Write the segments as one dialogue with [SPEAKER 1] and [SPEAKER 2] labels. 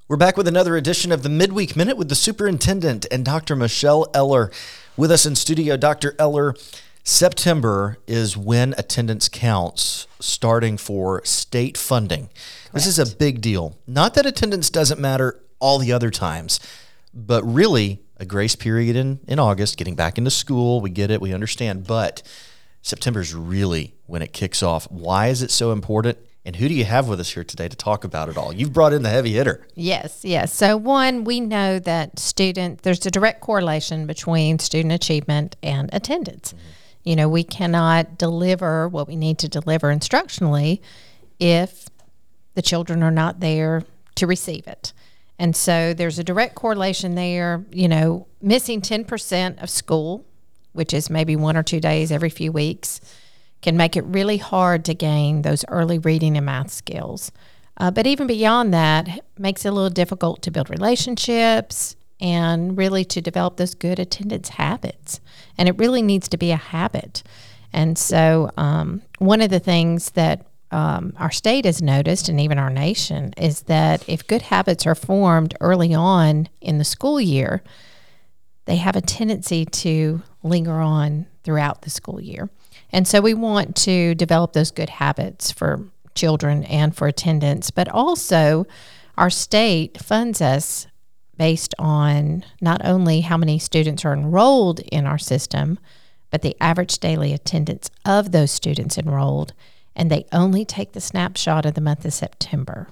[SPEAKER 1] We're back with another edition of the Midweek Minute with the Superintendent and Dr. Michelle Eller. With us in studio, Dr. Eller, September is when attendance counts starting for state funding. Correct. This is a big deal. Not that attendance doesn't matter all the other times, but really a grace period in August, getting back into school. We get it, we understand, but September is really when it kicks off. Why is it so important? And who do you have with us here today to talk about it all? You've brought in the heavy hitter.
[SPEAKER 2] Yes. So one, we know that there's a direct correlation between student achievement and attendance. Mm-hmm. You know, we cannot deliver what we need to deliver instructionally if the children are not there to receive it. And so there's a direct correlation there. You know, missing 10% of school, which is maybe 1 or 2 days every few weeks, can make it really hard to gain those early reading and math skills. But even beyond that, it makes it a little difficult to build relationships and really to develop those good attendance habits. And it really needs to be a habit. And so one of the things that our state has noticed, and even our nation, is that if good habits are formed early on in the school year, they have a tendency to linger on throughout the school year. And so we want to develop those good habits for children and for attendance, but also our state funds us based on not only how many students are enrolled in our system, but the average daily attendance of those students enrolled, and they only take the snapshot of the month of September.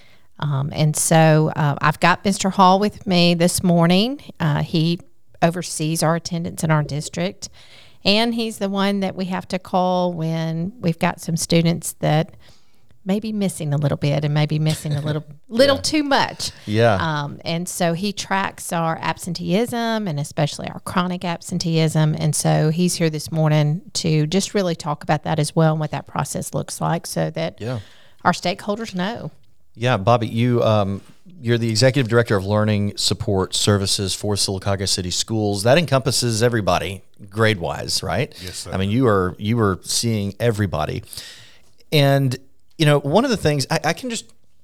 [SPEAKER 2] And so I've got Mr. Hall with me this morning. He oversees our attendance in our district. And he's the one that we have to call when we've got some students that may be missing a little bit and maybe missing a little too much.
[SPEAKER 1] Yeah.
[SPEAKER 2] And so he tracks our absenteeism and especially our chronic absenteeism. And so he's here this morning to just really talk about that as well and what that process looks like so that our stakeholders know.
[SPEAKER 1] Yeah, Bobby, you're the Executive Director of Learning Support Services for Sylacauga City Schools. That encompasses everybody, grade-wise, right?
[SPEAKER 3] Yes, sir.
[SPEAKER 1] I mean, you are seeing everybody. And, you know, one of the things, I can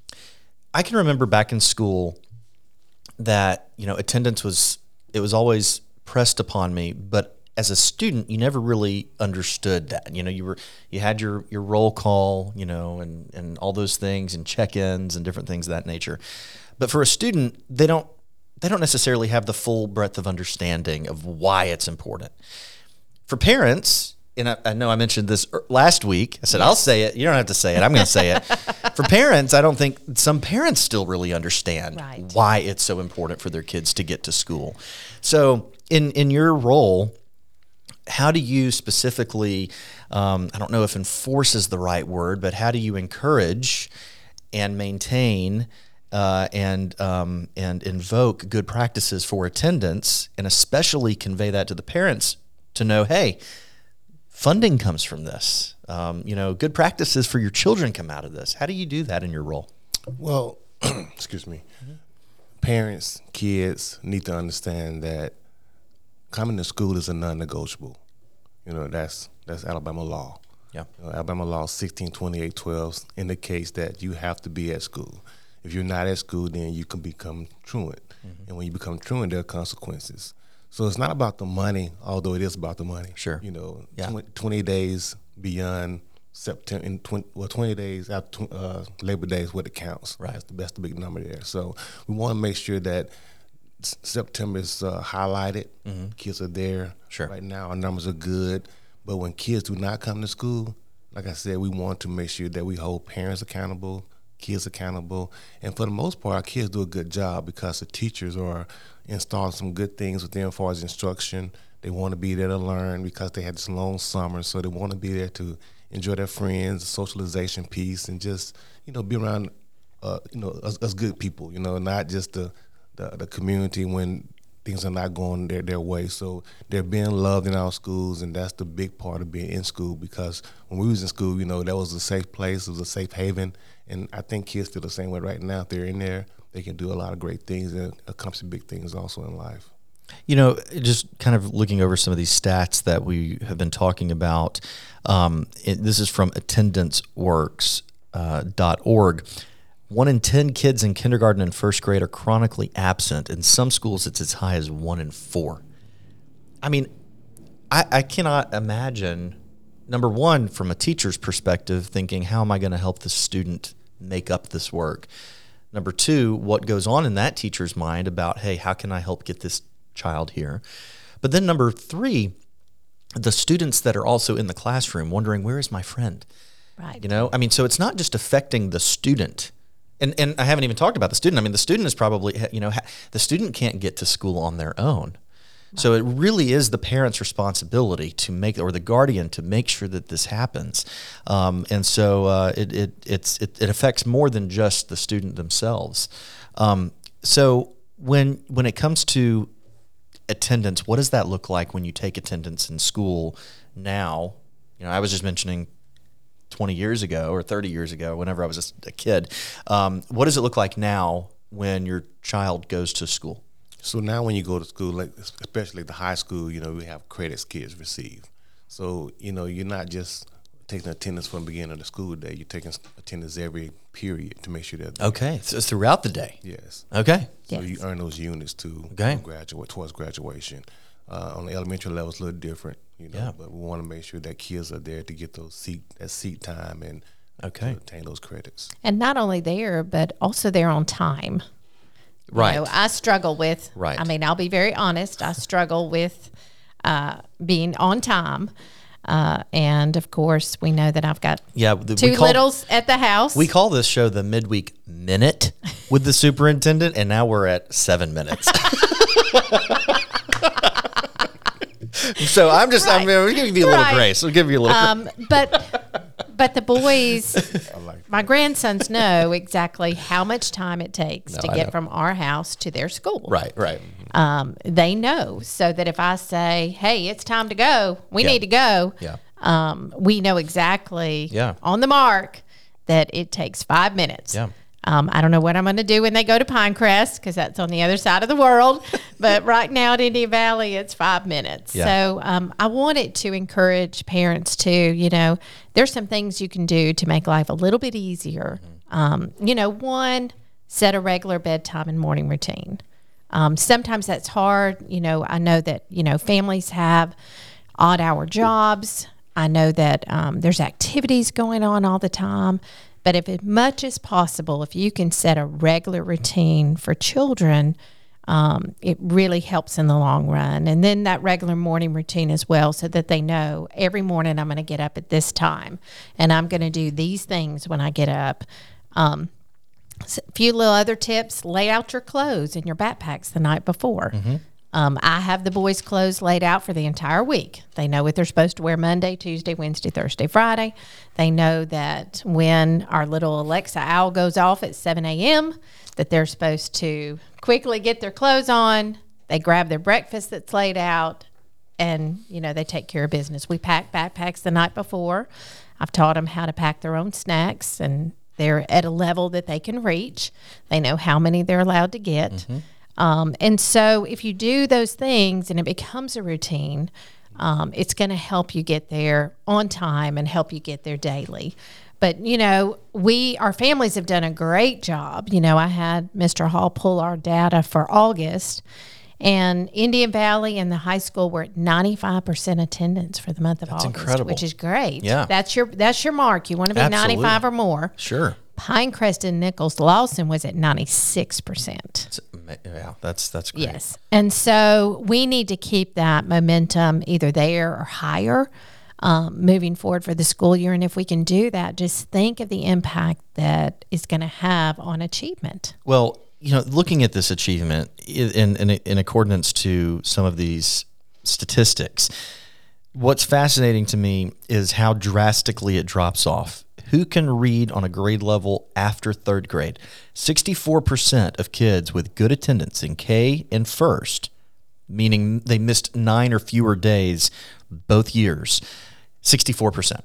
[SPEAKER 1] remember back in school that, you know, attendance was always pressed upon me, but as a student, you never really understood that. You know, you had your roll call, you know, and all those things and check-ins and different things of that nature. But for a student, they don't necessarily have the full breadth of understanding of why it's important. For parents, and I know I mentioned this last week. I said, I'll say it. You don't have to say it. I'm going to say it. For parents, I don't think some parents still really understand why it's so important for their kids to get to school. So in your role, how do you specifically, I don't know if enforce is the right word, but how do you encourage and maintain and invoke good practices for attendance, and especially convey that to the parents to know, hey, funding comes from this. You know, good practices for your children come out of this. How do you do that in your role?
[SPEAKER 3] Well, excuse me. Mm-hmm. Parents, kids need to understand that coming to school is a non-negotiable. You know, that's Alabama law.
[SPEAKER 1] Yeah.
[SPEAKER 3] You know, Alabama law 1628-12 indicates that you have to be at school. If you're not at school, then you can become truant. Mm-hmm. And when you become truant, there are consequences. So it's not about the money, although it is about the money.
[SPEAKER 1] Sure.
[SPEAKER 3] You know, 20 days beyond September, 20 days after Labor Day is what it counts.
[SPEAKER 1] Right.
[SPEAKER 3] That's the big number there. So we want to make sure that September is highlighted. Mm-hmm. Kids are there.
[SPEAKER 1] Sure.
[SPEAKER 3] Right now, our numbers are good. But when kids do not come to school, like I said, we want to make sure that we hold parents accountable, kids accountable. And for the most part, our kids do a good job because the teachers are installing some good things with them as far as instruction. They want to be there to learn because they had this long summer. So they want to be there to enjoy their friends, the socialization piece, and just, you know, be around, you know, us good people, you know, not just the community when things are not going their way. So they're being loved in our schools, and that's the big part of being in school, because when we was in school, you know, that was a safe place, it was a safe haven, and I think kids feel the same way right now. If they're in there, they can do a lot of great things and accomplish big things also in life.
[SPEAKER 1] You know, just kind of looking over some of these stats that we have been talking about, this is from attendanceworks.org. 1 in 10 kids in kindergarten and first grade are chronically absent. In some schools, it's as high as 1 in 4. I mean, I cannot imagine, number one, from a teacher's perspective, thinking, how am I going to help the student make up this work? Number two, what goes on in that teacher's mind about, hey, how can I help get this child here? But then number three, the students that are also in the classroom wondering, where is my friend?
[SPEAKER 2] Right.
[SPEAKER 1] You know, I mean, so it's not just affecting the student. And I haven't even talked about the student. I mean, the student is probably, you know, the student can't get to school on their own. So it really is the parent's responsibility to make, or the guardian to make sure that this happens, and so it affects more than just the student themselves. So when it comes to attendance, what does that look like when you take attendance in school now? You know, I was just mentioning 20 years ago or 30 years ago, whenever I was just a kid. What does it look like now when your child goes to school?
[SPEAKER 3] So now when you go to school, like especially the high school, you know, we have credits kids receive. So, you know, you're not just taking attendance from the beginning of the school day. You're taking attendance every period to make sure that.
[SPEAKER 1] Okay, so it's throughout the day.
[SPEAKER 3] Yes.
[SPEAKER 1] Okay.
[SPEAKER 3] So
[SPEAKER 2] Yes.
[SPEAKER 3] you earn those units to graduate towards graduation. On the elementary level, it's a little different, you know.
[SPEAKER 1] Yeah.
[SPEAKER 3] But we want to make sure that kids are there to get those seat time and
[SPEAKER 1] Okay.
[SPEAKER 3] to obtain those credits.
[SPEAKER 2] And not only there, but also there on time.
[SPEAKER 1] Right.
[SPEAKER 2] You know, I struggle with,
[SPEAKER 1] Right.
[SPEAKER 2] I mean, I'll be very honest, I struggle with being on time. And of course, we know that I've got two littles at the house.
[SPEAKER 1] We call this show the Midweek Minute with the superintendent, and now we're at 7 minutes. So I'm just,
[SPEAKER 2] Right.
[SPEAKER 1] we'll give you a little
[SPEAKER 2] Right.
[SPEAKER 1] grace. We'll give you a little
[SPEAKER 2] But the boys,
[SPEAKER 3] I like
[SPEAKER 2] my grandsons know exactly how much time it takes to
[SPEAKER 1] I
[SPEAKER 2] get
[SPEAKER 1] know.
[SPEAKER 2] from our house to their school.
[SPEAKER 1] Right.
[SPEAKER 2] They know, so that if I say, hey, it's time to go, we
[SPEAKER 1] Yeah.
[SPEAKER 2] need to go,
[SPEAKER 1] Yeah.
[SPEAKER 2] we know exactly
[SPEAKER 1] Yeah.
[SPEAKER 2] on the mark that it takes 5 minutes.
[SPEAKER 1] Yeah.
[SPEAKER 2] I don't know what I'm going to do when they go to Pinecrest because that's on the other side of the world. But right now at Indian Valley, it's 5 minutes.
[SPEAKER 1] Yeah.
[SPEAKER 2] So I wanted to encourage parents to, you know, there's some things you can do to make life a little bit easier. You know, one, set a regular bedtime and morning routine. Sometimes that's hard. You know, I know that, you know, families have odd hour jobs. I know that there's activities going on all the time. But if as much as possible, if you can set a regular routine for children, it really helps in the long run. And then that regular morning routine as well, so that they know every morning I'm going to get up at this time and I'm going to do these things when I get up. So a few little other tips: lay out your clothes in your backpacks the night before. I have the boys' clothes laid out for the entire week. They know what they're supposed to wear Monday, Tuesday, Wednesday, Thursday, Friday. They know that when our little Alexa owl goes off at 7 a.m., that they're supposed to quickly get their clothes on. They grab their breakfast that's laid out, and, you know, they take care of business. We pack backpacks the night before. I've taught them how to pack their own snacks, and they're at a level that they can reach. They know how many they're allowed to get. And so if you do those things and it becomes a routine, it's going to help you get there on time and help you get there daily. But, you know, our families have done a great job. You know, I had Mr. Hall pull our data for August, and Indian Valley and the high school were at 95% attendance for the month of August,
[SPEAKER 1] incredible.
[SPEAKER 2] which is great.
[SPEAKER 1] Yeah.
[SPEAKER 2] That's your mark. You want to be
[SPEAKER 1] Absolutely.
[SPEAKER 2] 95 or more.
[SPEAKER 1] Sure.
[SPEAKER 2] Pinecrest and Nichols Lawson was at 96%.
[SPEAKER 1] Yeah, that's great.
[SPEAKER 2] Yes. And so we need to keep that momentum either there or higher moving forward for the school year. And if we can do that, just think of the impact that is going to have on achievement.
[SPEAKER 1] Well, you know, looking at this achievement in accordance to some of these statistics, what's fascinating to me is how drastically it drops off. Who can read on a grade level after third grade? 64% of kids with good attendance in K and first, meaning they missed 9 or fewer days both years, 64%.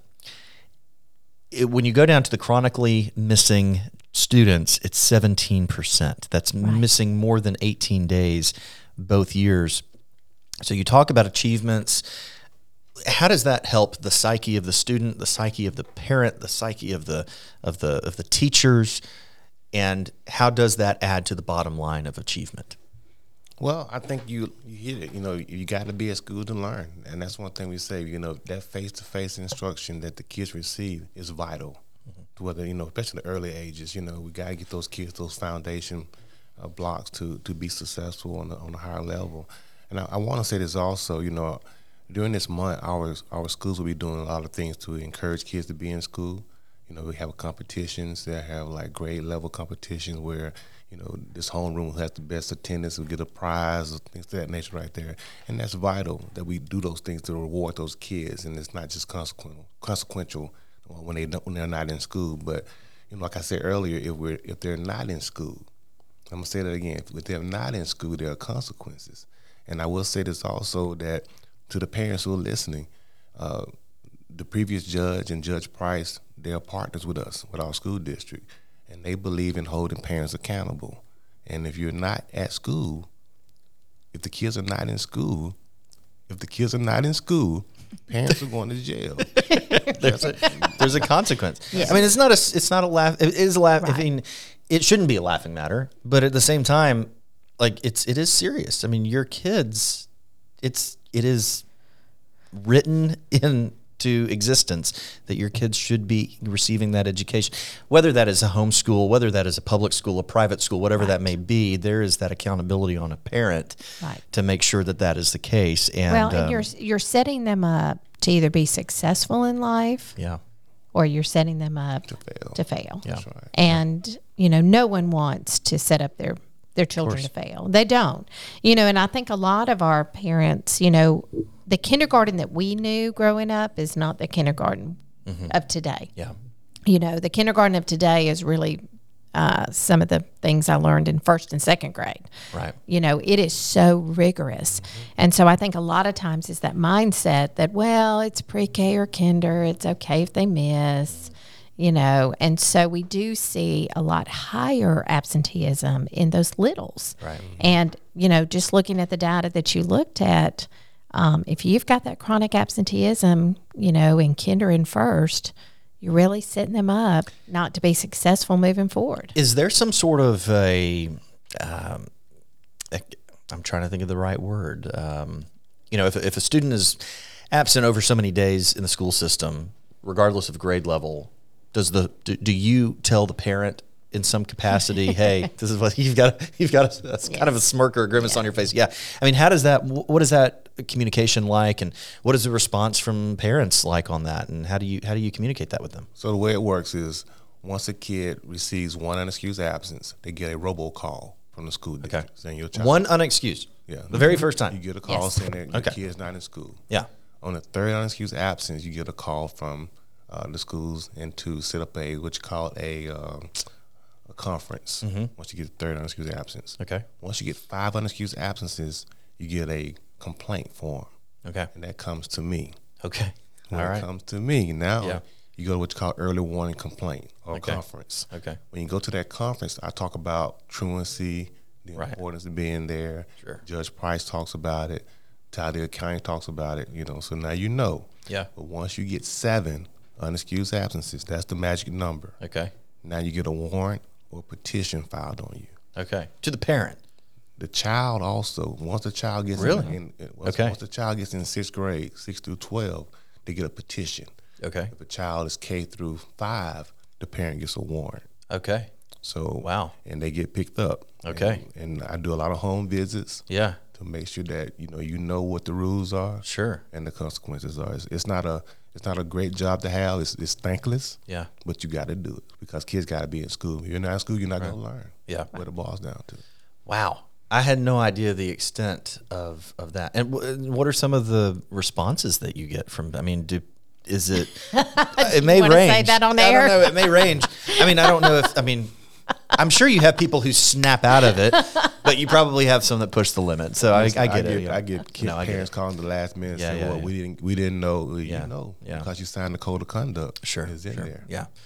[SPEAKER 1] When you go down to the chronically missing students, it's 17%. That's missing more than 18 days both years. So you talk about achievements. How does that help the psyche of the student, the psyche of the parent, the psyche of the teachers? And how does that add to the bottom line of achievement?
[SPEAKER 3] Well, I think you hit it. You got to be at school to learn, and that's one thing we say. That face-to-face instruction that the kids receive is vital. To whether especially the early ages. We got to get those kids those foundation blocks to be successful on a higher level. And I want to say this also. During this month, our schools will be doing a lot of things to encourage kids to be in school. We have competitions that have like grade level competitions where this homeroom who has the best attendance will get a prize or things of that nature right there. And that's vital that we do those things to reward those kids, and it's not just consequential when they're not in school. But like I said earlier, if they're not in school, I'm gonna say that again. If they're not in school, there are consequences. And I will say this also, that to the parents who are listening, the previous judge and Judge Price, they are partners with us, with our school district, and they believe in holding parents accountable. And if you're not at school, if the kids are not in school, parents are going to jail.
[SPEAKER 1] There's a consequence.
[SPEAKER 2] Yes.
[SPEAKER 1] I mean, it's not a laugh. It is a laugh.
[SPEAKER 2] Right.
[SPEAKER 1] I mean, it shouldn't be a laughing matter, but at the same time, like it is serious. I mean, your kids, it is written into existence that your kids should be receiving that education, whether that is a homeschool, whether that is a public school, a private school, whatever that may be. There is that accountability on a parent to make sure that is the case. And
[SPEAKER 2] and you're setting them up to either be successful in life, or you're setting them up to fail.
[SPEAKER 1] Yeah.
[SPEAKER 3] That's right.
[SPEAKER 2] And no one wants to set up their children to fail. They don't. And I think a lot of our parents, the kindergarten that we knew growing up is not the kindergarten of today.
[SPEAKER 1] Yeah.
[SPEAKER 2] The kindergarten of today is really some of the things I learned in first and second grade.
[SPEAKER 1] Right.
[SPEAKER 2] It is so rigorous. And so I think a lot of times it's that mindset that, well, it's pre-K or kinder, it's okay if they miss, and so we do see a lot higher absenteeism in those littles.
[SPEAKER 1] Right.
[SPEAKER 2] And, just looking at the data that you looked at, if you've got that chronic absenteeism, in kinder and first, you're really setting them up not to be successful moving forward.
[SPEAKER 1] Is there some sort of I'm trying to think of the right word. If a student is absent over so many days in the school system, regardless of grade level, do you tell the parent in some capacity, hey, this is what you've got that's kind of a smirk or a grimace on your face. Yeah. I mean, what is that communication like, and what is the response from parents like on that, and how do you communicate that with them?
[SPEAKER 3] So the way it works is, once a kid receives one unexcused absence, they get a robocall from the school district saying your child.
[SPEAKER 1] One unexcused.
[SPEAKER 3] Yeah.
[SPEAKER 1] The very first time.
[SPEAKER 3] You get a call saying that your kid's not in school.
[SPEAKER 1] Yeah.
[SPEAKER 3] On the third unexcused absence, you get a call from the schools and to set up what you call a conference. Once you get the third unexcused absence.
[SPEAKER 1] Okay.
[SPEAKER 3] Once you get 5 unexcused absences, you get a complaint form.
[SPEAKER 1] Okay.
[SPEAKER 3] And that comes to me.
[SPEAKER 1] Okay.
[SPEAKER 3] When
[SPEAKER 1] All right.
[SPEAKER 3] it comes to me, now you go to what you call early warning complaint or conference.
[SPEAKER 1] Okay.
[SPEAKER 3] When you go to that conference, I talk about truancy, the importance of being there.
[SPEAKER 1] Sure.
[SPEAKER 3] Judge Price talks about it. Tyler County talks about it. So now you know.
[SPEAKER 1] Yeah.
[SPEAKER 3] But once you get 7 unexcused absences, that's the magic number.
[SPEAKER 1] Okay.
[SPEAKER 3] Now you get a warrant or petition filed on you.
[SPEAKER 1] Okay. To the parent.
[SPEAKER 3] The child also, once the child gets once the child gets in 6th grade, 6 through 12, they get a petition.
[SPEAKER 1] Okay.
[SPEAKER 3] If a child is K through 5, the parent gets a warrant.
[SPEAKER 1] Okay.
[SPEAKER 3] So
[SPEAKER 1] wow.
[SPEAKER 3] And they get picked up.
[SPEAKER 1] Okay.
[SPEAKER 3] And I do a lot of home visits.
[SPEAKER 1] Yeah.
[SPEAKER 3] To make sure that you know what the rules are.
[SPEAKER 1] Sure.
[SPEAKER 3] And the consequences are. It's not a great job to have. It's thankless.
[SPEAKER 1] Yeah.
[SPEAKER 3] But you got to do it because kids got to be in school. If you're not in school, you're not going to learn.
[SPEAKER 1] Yeah.
[SPEAKER 3] What it boils down to.
[SPEAKER 1] Wow. I had no idea the extent of that. And what are some of the responses that you get from? I mean, is it? It may range.
[SPEAKER 2] Say that on air?
[SPEAKER 1] I don't know. It may range. I mean, I don't know if. I mean, I'm sure you have people who snap out of it, but you probably have some that push the limit. So I get it.
[SPEAKER 3] I get parents calling the last minute saying, "Well, we didn't know." Well, you know, because you signed the code of conduct.
[SPEAKER 1] Sure,
[SPEAKER 3] it's in there.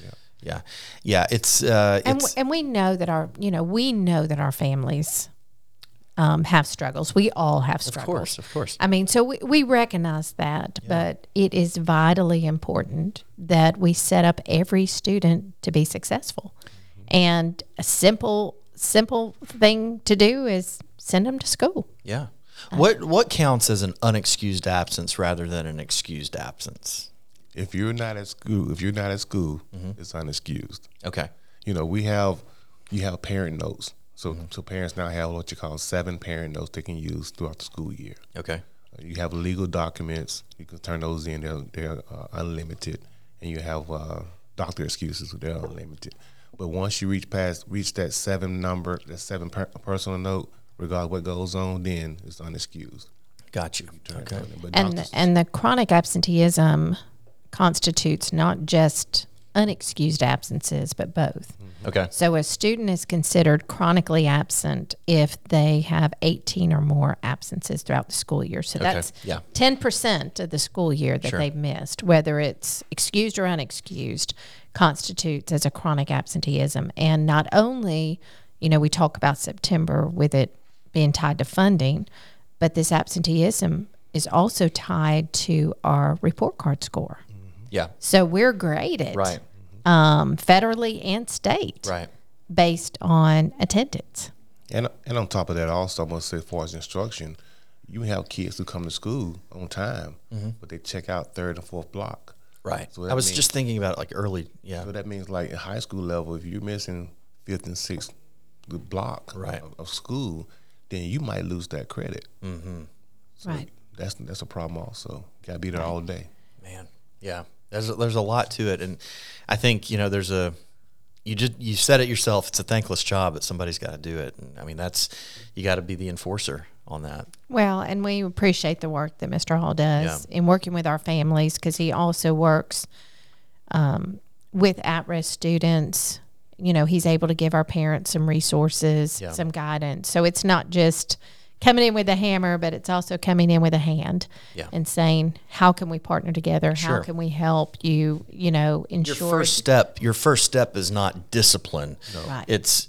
[SPEAKER 1] Yeah. It's
[SPEAKER 2] and we know that our families have struggles. We all have struggles.
[SPEAKER 1] Of course.
[SPEAKER 2] I mean, so we recognize that, but it is vitally important that we set up every student to be successful. And a simple thing to do is send them to school.
[SPEAKER 1] Yeah. What counts as an unexcused absence rather than an excused absence?
[SPEAKER 3] If you're not at school, it's unexcused.
[SPEAKER 1] Okay.
[SPEAKER 3] You know, you have parent notes. So parents now have what you call 7 parent notes they can use throughout the school year.
[SPEAKER 1] Okay.
[SPEAKER 3] You have legal documents. You can turn those in. They're unlimited. And you have doctor excuses. They're unlimited. But once you reach that 7 personal note, regardless of what goes on, then it's unexcused.
[SPEAKER 1] Got you. Okay.
[SPEAKER 2] And the chronic absenteeism constitutes not just unexcused absences, but both.
[SPEAKER 1] Okay.
[SPEAKER 2] So a student is considered chronically absent if they have 18 or more absences throughout the school year. So that's 10% of the school year that they've missed, whether it's excused or unexcused, constitutes as a chronic absenteeism. And not only, we talk about September with it being tied to funding, but this absenteeism is also tied to our report card score.
[SPEAKER 1] Yeah.
[SPEAKER 2] So we're graded.
[SPEAKER 1] Right.
[SPEAKER 2] Federally and state,
[SPEAKER 1] right,
[SPEAKER 2] based on attendance.
[SPEAKER 3] And on top of that, also, I'm going to say, as far as instruction, you have kids who come to school on time, but they check out 3rd and 4th block.
[SPEAKER 1] Right.
[SPEAKER 3] So
[SPEAKER 1] I was just thinking about it like early. Yeah.
[SPEAKER 3] So that means like at high school level, if you're missing 5th and 6th block of school, then you might lose that credit. So
[SPEAKER 2] right.
[SPEAKER 3] That's a problem also. Got to be there all day.
[SPEAKER 1] Man. Yeah. There's a lot to it, and I think you said it yourself. It's a thankless job, but somebody's got to do it. And I mean, you got to be the enforcer on that.
[SPEAKER 2] Well, and we appreciate the work that Mr. Hall does in working with our families, because he also works with at-risk students. He's able to give our parents some resources, some guidance. So it's not just coming in with a hammer, but it's also coming in with a hand and saying, how can we partner together? How can we help you, ensure.
[SPEAKER 1] Your first step is not discipline.
[SPEAKER 3] No.
[SPEAKER 2] Right.
[SPEAKER 1] It's,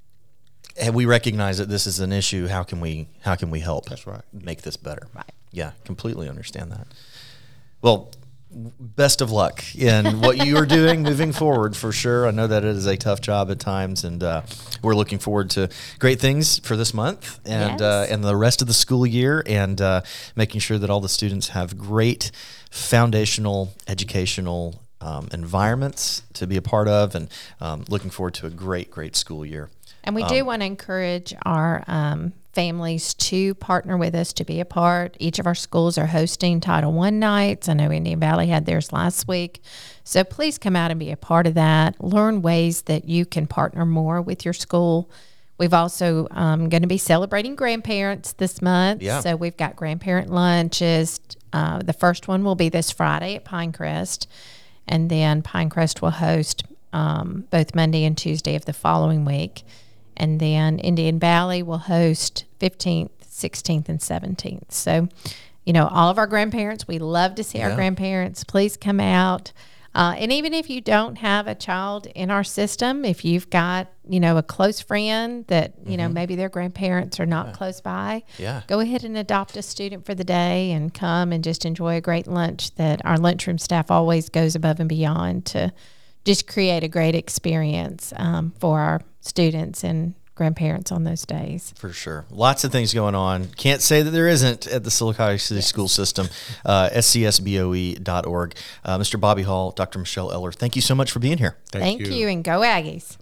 [SPEAKER 1] and we recognize that this is an issue. How can we help
[SPEAKER 3] That's right.
[SPEAKER 1] make this better?
[SPEAKER 2] Right.
[SPEAKER 1] Yeah, completely understand that. Well, best of luck in what you are doing moving forward, for sure. I know that it is a tough job at times, and we're looking forward to great things for this month and the rest of the school year, and making sure that all the students have great foundational educational environments to be a part of, and looking forward to a great school year.
[SPEAKER 2] And we do want to encourage our families to partner with us to be a part. Each of our schools are hosting Title I nights. I know Indian Valley had theirs last week. So please come out and be a part of that. Learn ways that you can partner more with your school. We've also going to be celebrating grandparents this month.
[SPEAKER 1] Yeah.
[SPEAKER 2] So we've got grandparent lunches. The first one will be this Friday at Pinecrest. And then Pinecrest will host both Monday and Tuesday of the following week. And then Indian Valley will host 15th, 16th, and 17th. So, all of our grandparents, we love to see our grandparents. Please come out. And even if you don't have a child in our system, if you've got, a close friend that, maybe their grandparents are not close by, go ahead and adopt a student for the day and come and just enjoy a great lunch that our lunchroom staff always goes above and beyond to just create a great experience for our students and grandparents on those days.
[SPEAKER 1] For sure. Lots of things going on. Can't say that there isn't at the Silicotta City School System, scsboe.org. Mr. Bobby Hall, Dr. Michelle Eller, thank you so much for being here.
[SPEAKER 2] Thank you, and go Aggies.